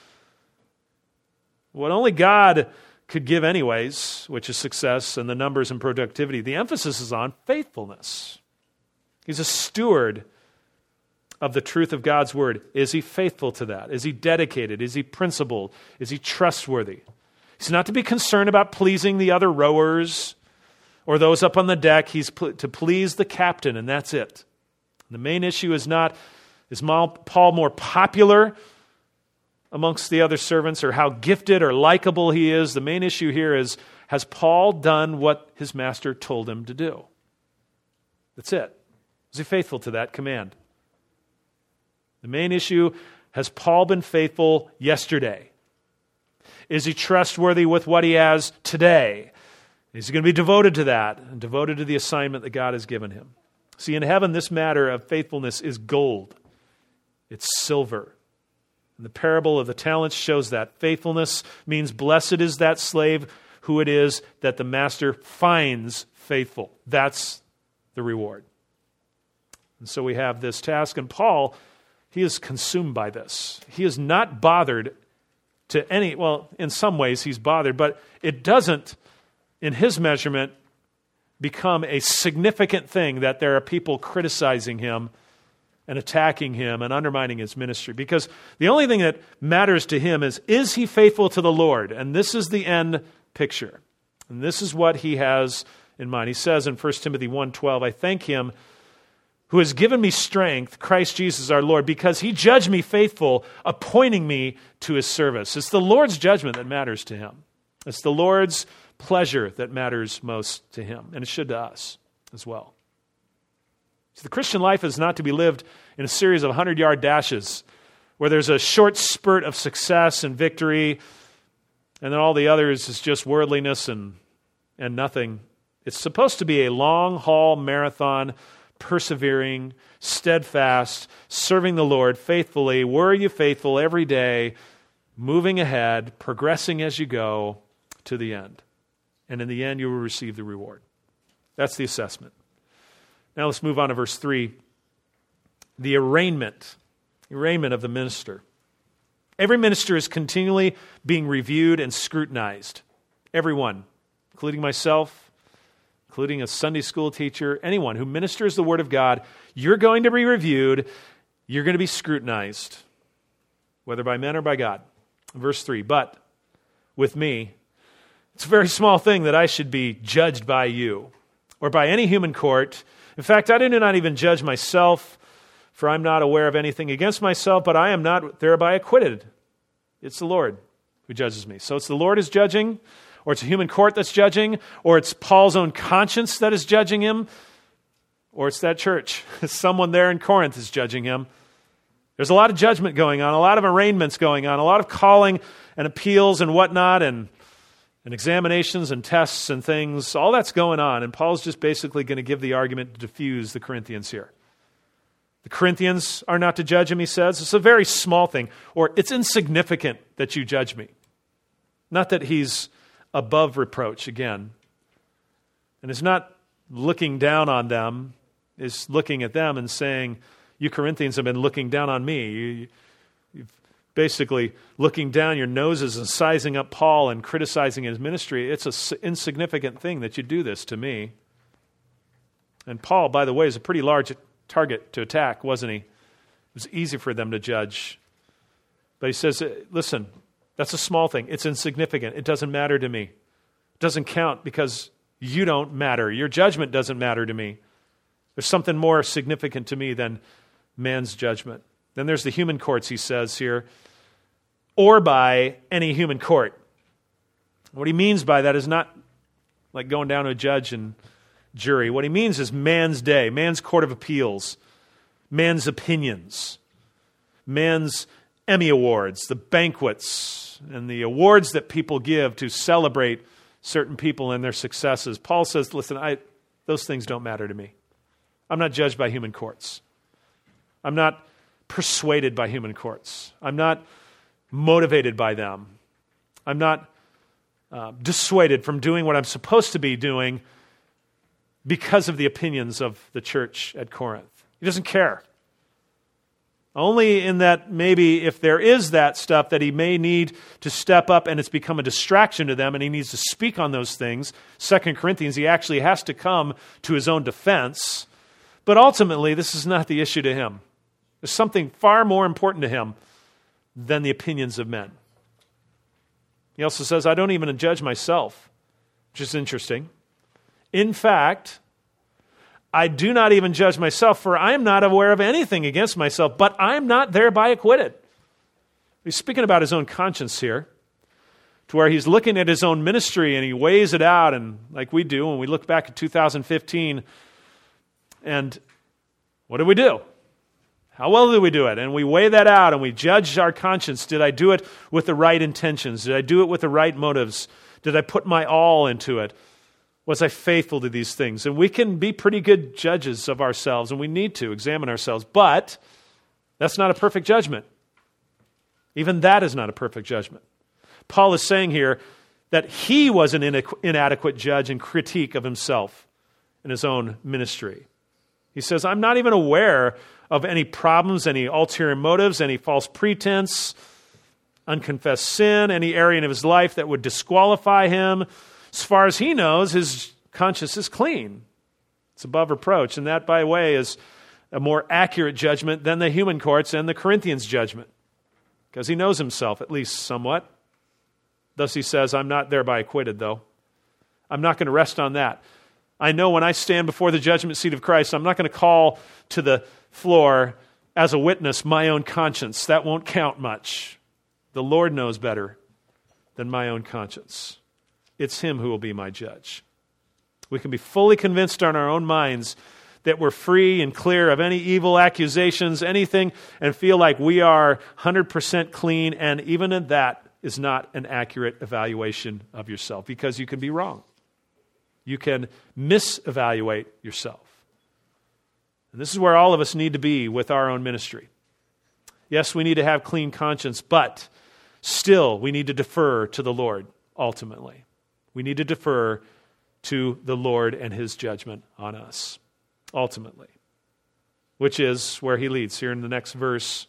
what only God could give anyways, which is success and the numbers and productivity. The emphasis is on faithfulness. He's a steward of the truth of God's word. Is he faithful to that? Is he dedicated? Is he principled? Is he trustworthy? He's not to be concerned about pleasing the other rowers or those up on the deck. He's to please the captain, and that's it. The main issue is not, is Paul more popular amongst the other servants, or how gifted or likable he is? The main issue here is, has Paul done what his master told him to do? That's it. Is he faithful to that command? The main issue, has Paul been faithful yesterday? Is he trustworthy with what he has today? Is he going to be devoted to that and devoted to the assignment that God has given him? See, in heaven, this matter of faithfulness is gold. It's silver. And the parable of the talents shows that. Faithfulness means blessed is that slave who it is that the master finds faithful. That's the reward. And so we have this task, and Paul, he is consumed by this. He is not bothered to any, well, in some ways he's bothered, but it doesn't, in his measurement, become a significant thing that there are people criticizing him and attacking him and undermining his ministry. Because the only thing that matters to him is he faithful to the Lord? And this is the end picture. And this is what he has in mind. He says in 1 Timothy 1:12, I thank him who has given me strength, Christ Jesus our Lord, because he judged me faithful, appointing me to his service. It's the Lord's judgment that matters to him. It's the Lord's pleasure that matters most to him, and it should to us as well. So the Christian life is not to be lived in a series of 100-yard dashes where there's a short spurt of success and victory, and then all the others is just worldliness and nothing. It's supposed to be a long-haul marathon, persevering, steadfast, serving the Lord faithfully. Were you faithful every day, moving ahead, progressing as you go to the end. And in the end, you will receive the reward. That's the assessment. Now let's move on to verse 3. The arraignment of the minister. Every minister is continually being reviewed and scrutinized. Everyone, including myself, including a Sunday school teacher, anyone who ministers the Word of God, you're going to be reviewed, you're going to be scrutinized, whether by men or by God. Verse 3, but with me, it's a very small thing that I should be judged by you or by any human court. In fact, I do not even judge myself, for I'm not aware of anything against myself, but I am not thereby acquitted. It's the Lord who judges me. So it's the Lord who's judging, or it's a human court that's judging, or it's Paul's own conscience that is judging him, or it's that church. Someone there in Corinth is judging him. There's a lot of judgment going on, a lot of arraignments going on, a lot of calling and appeals and whatnot, and examinations and tests and things. All that's going on, and Paul's just basically going to give the argument to diffuse the Corinthians here. The Corinthians are not to judge him, he says. It's a very small thing, or it's insignificant that you judge me. Not that he's above reproach, again. And it's not looking down on them, it's looking at them and saying, you Corinthians have been looking down on me. You've basically looking down your noses and sizing up Paul and criticizing his ministry. It's an insignificant thing that you do this to me. And Paul, by the way, is a pretty large target to attack, wasn't he? It was easy for them to judge. But he says, listen, that's a small thing. It's insignificant. It doesn't matter to me. It doesn't count because you don't matter. Your judgment doesn't matter to me. There's something more significant to me than man's judgment. Then there's the human courts, he says here, or by any human court. What he means by that is not like going down to a judge and jury. What he means is man's day, man's court of appeals, man's opinions, man's Emmy Awards, the banquets, and the awards that people give to celebrate certain people and their successes. Paul says, listen, those things don't matter to me. I'm not judged by human courts. I'm not persuaded by human courts. I'm not motivated by them. I'm not dissuaded from doing what I'm supposed to be doing because of the opinions of the church at Corinth. He doesn't care. Only in that maybe if there is that stuff that he may need to step up and it's become a distraction to them and he needs to speak on those things. 2 Corinthians, he actually has to come to his own defense. But ultimately, this is not the issue to him. There's something far more important to him than the opinions of men. He also says, I don't even judge myself, which is interesting. In fact, I do not even judge myself, for I am not aware of anything against myself, but I am not thereby acquitted. He's speaking about his own conscience here, to where he's looking at his own ministry and he weighs it out, and like we do when we look back at 2015, and what do we do? How well did we do it? And we weigh that out and we judge our conscience. Did I do it with the right intentions? Did I do it with the right motives? Did I put my all into it? Was I faithful to these things? And we can be pretty good judges of ourselves, and we need to examine ourselves. But that's not a perfect judgment. Even that is not a perfect judgment. Paul is saying here that he was an inadequate judge and critique of himself in his own ministry. He says, I'm not even aware of any problems, any ulterior motives, any false pretense, unconfessed sin, any area of his life that would disqualify him. As far as he knows, his conscience is clean. It's above reproach. And that, by the way, is a more accurate judgment than the human courts and the Corinthians' judgment. Because he knows himself, at least somewhat. Thus he says, I'm not thereby acquitted, though. I'm not going to rest on that. I know when I stand before the judgment seat of Christ, I'm not going to call to the floor as a witness my own conscience. That won't count much. The Lord knows better than my own conscience. It's Him who will be my judge. We can be fully convinced in our own minds that we're free and clear of any evil accusations, anything, and feel like we are 100% clean, and even that is not an accurate evaluation of yourself, because you can be wrong. You can misevaluate yourself. And this is where all of us need to be with our own ministry. Yes, we need to have clean conscience, but still we need to defer to the Lord ultimately. We need to defer to the Lord and His judgment on us ultimately, which is where He leads here in the next verse.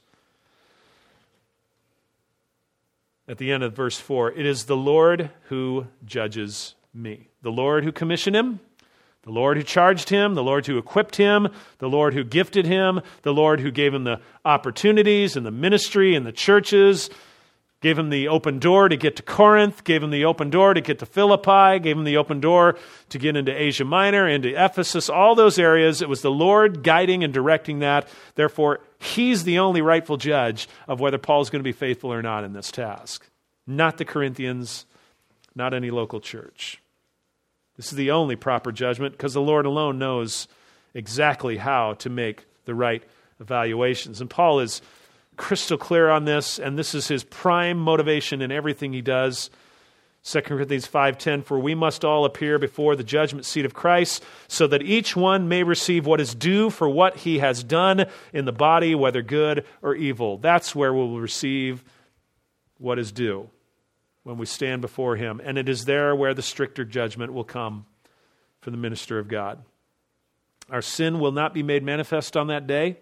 At the end of verse 4, it is the Lord who judges me. The Lord who commissioned him, the Lord who charged him, the Lord who equipped him, the Lord who gifted him, the Lord who gave him the opportunities and the ministry and the churches, gave him the open door to get to Corinth, gave him the open door to get to Philippi, gave him the open door to get into Asia Minor, into Ephesus, all those areas. It was the Lord guiding and directing that. Therefore, He's the only rightful judge of whether Paul's going to be faithful or not in this task. Not the Corinthians, not any local church. This is the only proper judgment because the Lord alone knows exactly how to make the right evaluations. And Paul is crystal clear on this, and this is his prime motivation in everything he does. 2 Corinthians 5:10, for we must all appear before the judgment seat of Christ, so that each one may receive what is due for what he has done in the body, whether good or evil. That's where we'll receive what is due when we stand before Him. And it is there where the stricter judgment will come for the minister of God. Our sin will not be made manifest on that day,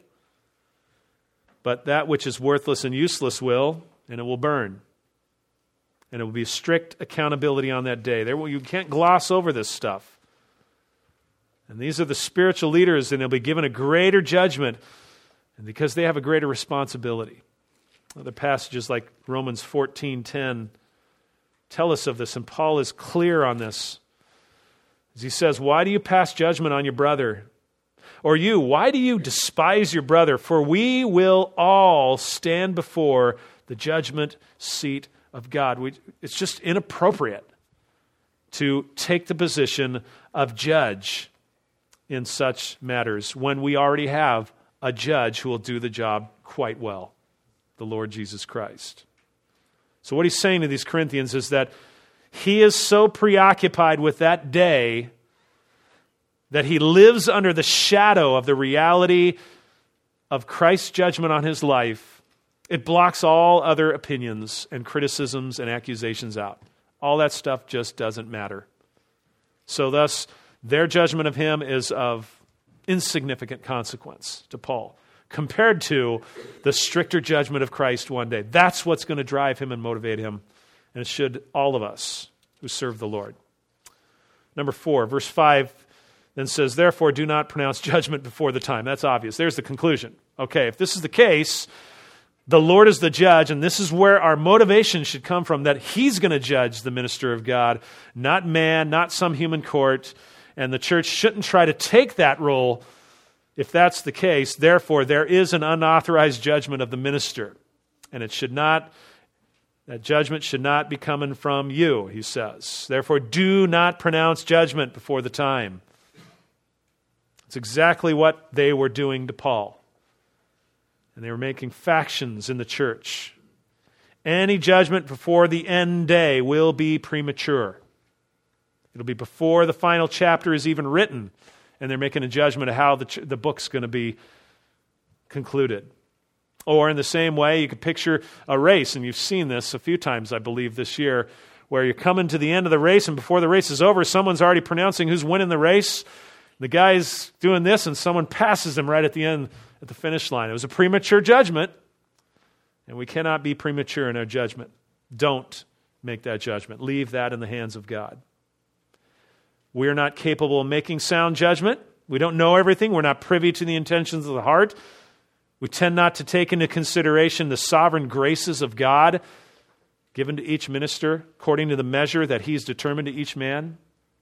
but that which is worthless and useless will, and it will burn. And it will be strict accountability on that day. You can't gloss over this stuff. And these are the spiritual leaders, and they'll be given a greater judgment, and because they have a greater responsibility. Other passages like Romans 14:10 tell us of this, and Paul is clear on this. As he says, why do you pass judgment on your brother? Or you, why do you despise your brother? For we will all stand before the judgment seat of God. It's just inappropriate to take the position of judge in such matters when we already have a judge who will do the job quite well, the Lord Jesus Christ. So what he's saying to these Corinthians is that he is so preoccupied with that day that he lives under the shadow of the reality of Christ's judgment on his life. It blocks all other opinions and criticisms and accusations out. All that stuff just doesn't matter. So thus, their judgment of him is of insignificant consequence to Paul, compared to the stricter judgment of Christ one day. That's what's going to drive him and motivate him, and it should all of us who serve the Lord. Number 4, verse 5 then says, therefore do not pronounce judgment before the time. That's obvious. There's the conclusion. Okay, if this is the case, the Lord is the judge, and this is where our motivation should come from, that He's going to judge the minister of God, not man, not some human court, and the church shouldn't try to take that role. If that's the case, therefore, there is an unauthorized judgment of the minister. And that judgment should not be coming from you, he says. Therefore, do not pronounce judgment before the time. It's exactly what they were doing to Paul. And they were making factions in the church. Any judgment before the end day will be premature. It'll be before the final chapter is even written, and they're making a judgment of how the book's going to be concluded. Or in the same way, you could picture a race, and you've seen this a few times, I believe, this year, where you're coming to the end of the race, and before the race is over, someone's already pronouncing who's winning the race. The guy's doing this, and someone passes him right at the end, at the finish line. It was a premature judgment, and we cannot be premature in our judgment. Don't make that judgment. Leave that in the hands of God. We are not capable of making sound judgment. We don't know everything. We're not privy to the intentions of the heart. We tend not to take into consideration the sovereign graces of God given to each minister according to the measure that He's determined to each man.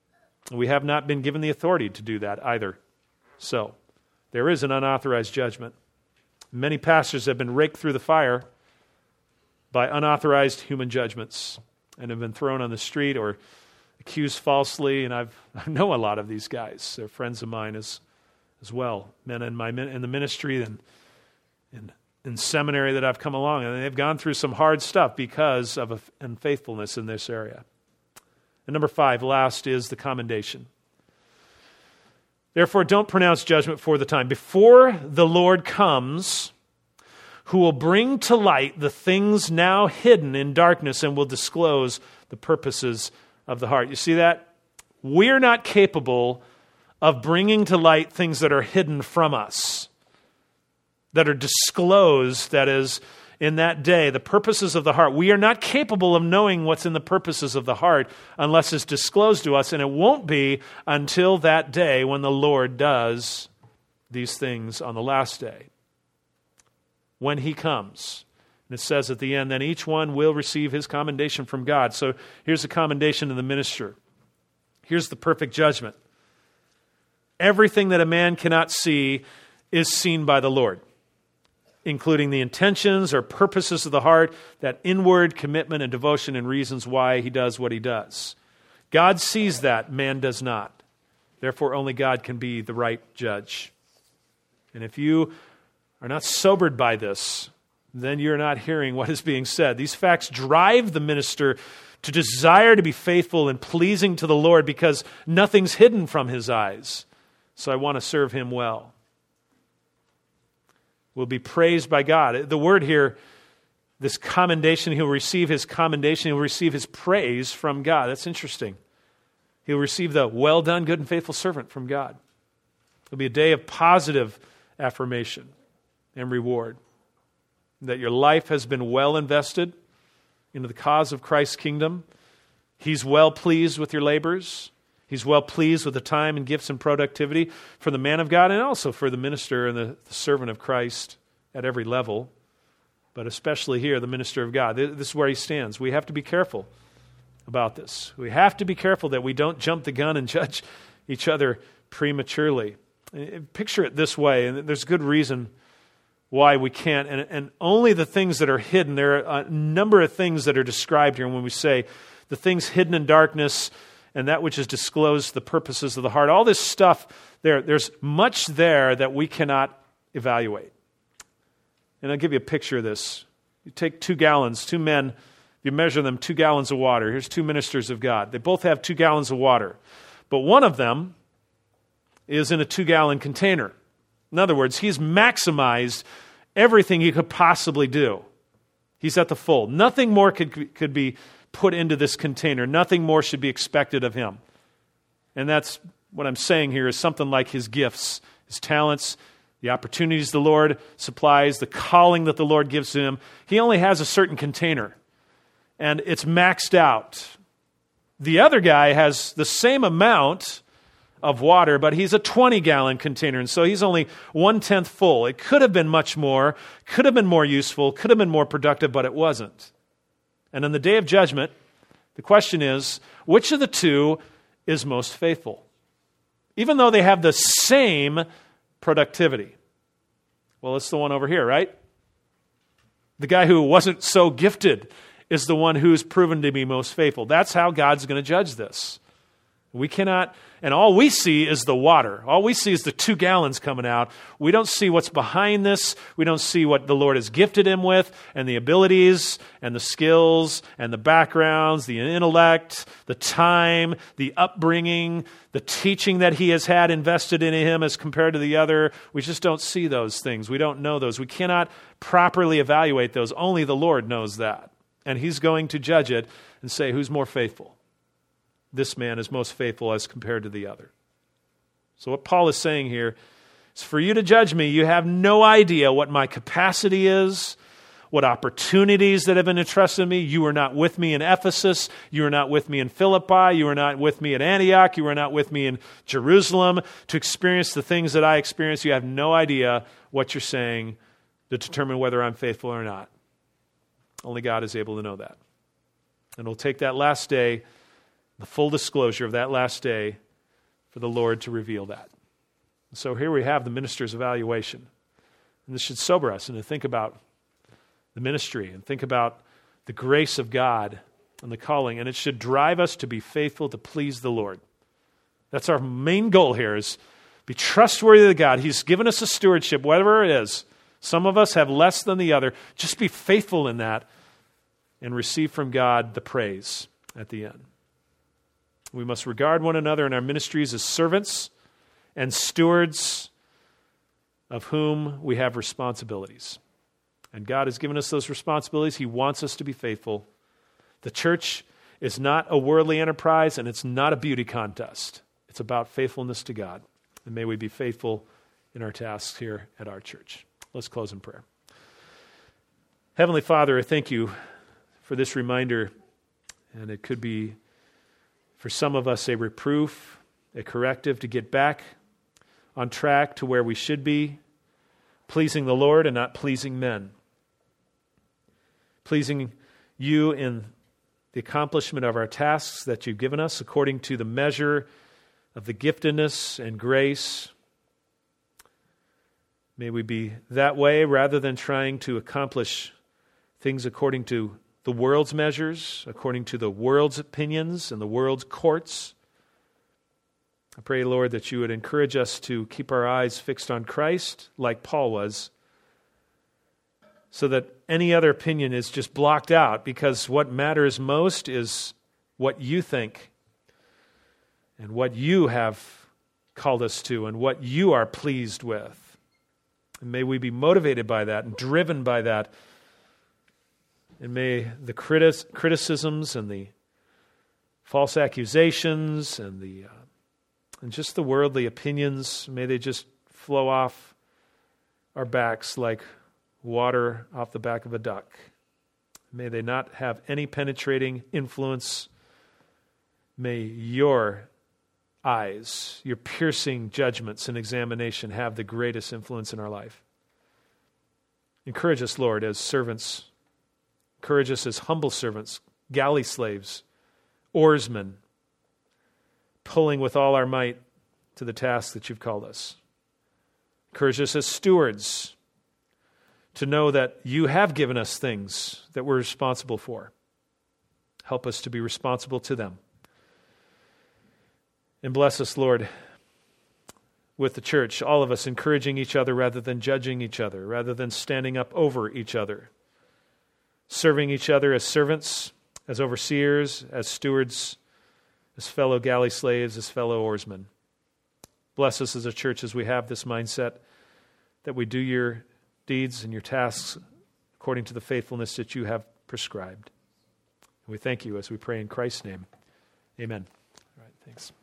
We have not been given the authority to do that either. So, there is an unauthorized judgment. Many pastors have been raked through the fire by unauthorized human judgments and have been thrown on the street or accused falsely. And I know a lot of these guys. They're friends of mine as well. Men in the ministry and in seminary that I've come along. And they've gone through some hard stuff because of unfaithfulness in this area. And number 5, last, is the commendation. Therefore, don't pronounce judgment before the time. Before the Lord comes, who will bring to light the things now hidden in darkness and will disclose the purposes of the heart. You see that? We're not capable of bringing to light things that are hidden from us, that are disclosed, that is, in that day, the purposes of the heart. We are not capable of knowing what's in the purposes of the heart unless it's disclosed to us, and it won't be until that day when the Lord does these things on the last day, when He comes. And it says at the end, then each one will receive his commendation from God. So here's the commendation of the minister. Here's the perfect judgment. Everything that a man cannot see is seen by the Lord, including the intentions or purposes of the heart, that inward commitment and devotion and reasons why he does what he does. God sees that, man does not. Therefore, only God can be the right judge. And if you are not sobered by this, then you're not hearing what is being said. These facts drive the minister to desire to be faithful and pleasing to the Lord because nothing's hidden from his eyes. So I want to serve him well. Will be praised by God. The word here, this commendation, he'll receive his commendation, he'll receive his praise from God. That's interesting. He'll receive the well done, good and faithful servant from God. It'll be a day of positive affirmation and reward. That your life has been well invested into the cause of Christ's kingdom. He's well pleased with your labors. He's well pleased with the time and gifts and productivity for the man of God and also for the minister and the servant of Christ at every level, but especially here, the minister of God. This is where he stands. We have to be careful about this. We have to be careful that we don't jump the gun and judge each other prematurely. Picture it this way, and there's good reason why we can't, and only the things that are hidden. There are a number of things that are described here when we say the things hidden in darkness and that which is disclosed, the purposes of the heart. All this stuff, there's much there that we cannot evaluate. And I'll give you a picture of this. You take 2 gallons, 2 men, you measure them 2 gallons of water. Here's 2 ministers of God. They both have 2 gallons of water. But one of them is in a 2-gallon container. In other words, he's maximized everything he could possibly do. He's at the full. Nothing more could be put into this container. Nothing more should be expected of him. And that's what I'm saying here is something like his gifts, his talents, the opportunities the Lord supplies, the calling that the Lord gives to him. He only has a certain container, and it's maxed out. The other guy has the same amount of water, but he's a 20-gallon container, and so he's only 1/10 full. It could have been much more, could have been more useful, could have been more productive, but it wasn't. And on the day of judgment, the question is, which of the two is most faithful? Even though they have the same productivity. Well, it's the one over here, right? The guy who wasn't so gifted is the one who's proven to be most faithful. That's how God's going to judge this. We cannot, and all we see is the water. All we see is the 2 gallons coming out. We don't see what's behind this. We don't see what the Lord has gifted him with, and the abilities, and the skills, and the backgrounds, the intellect, the time, the upbringing, the teaching that he has had invested in him as compared to the other. We just don't see those things. We don't know those. We cannot properly evaluate those. Only the Lord knows that. And he's going to judge it and say, who's more faithful? This man is most faithful as compared to the other. So what Paul is saying here is for you to judge me, you have no idea what my capacity is, what opportunities that have been entrusted to me. You were not with me in Ephesus. You were not with me in Philippi. You were not with me at Antioch. You were not with me in Jerusalem to experience the things that I experienced. You have no idea what you're saying to determine whether I'm faithful or not. Only God is able to know that. And it'll take that last day, the full disclosure of that last day, for the Lord to reveal that. So here we have the minister's evaluation. And this should sober us and to think about the ministry and think about the grace of God and the calling. And it should drive us to be faithful to please the Lord. That's our main goal here, is be trustworthy to God. He's given us a stewardship, whatever it is. Some of us have less than the other. Just be faithful in that and receive from God the praise at the end. We must regard one another in our ministries as servants and stewards of whom we have responsibilities. And God has given us those responsibilities. He wants us to be faithful. The church is not a worldly enterprise, and it's not a beauty contest. It's about faithfulness to God. And may we be faithful in our tasks here at our church. Let's close in prayer. Heavenly Father, I thank you for this reminder, and it could be for some of us a reproof, a corrective to get back on track to where we should be, pleasing the Lord and not pleasing men. Pleasing you in the accomplishment of our tasks that you've given us according to the measure of the giftedness and grace. May we be that way rather than trying to accomplish things according to the world's measures, according to the world's opinions and the world's courts. I pray, Lord, that you would encourage us to keep our eyes fixed on Christ like Paul was, so that any other opinion is just blocked out, because what matters most is what you think and what you have called us to and what you are pleased with. And may we be motivated by that and driven by that. And may the criticisms and the false accusations and just the worldly opinions, may they just flow off our backs like water off the back of a duck. May they not have any penetrating influence. May your eyes, your piercing judgments and examination have the greatest influence in our life. Encourage us, Lord, as servants. Encourage us as humble servants, galley slaves, oarsmen, pulling with all our might to the task that you've called us. Encourage us as stewards to know that you have given us things that we're responsible for. Help us to be responsible to them. And bless us, Lord, with the church, all of us encouraging each other rather than judging each other, rather than standing up over each other, serving each other as servants, as overseers, as stewards, as fellow galley slaves, as fellow oarsmen. Bless us as a church as we have this mindset that we do your deeds and your tasks according to the faithfulness that you have prescribed. And we thank you as we pray in Christ's name. Amen. All right, thanks.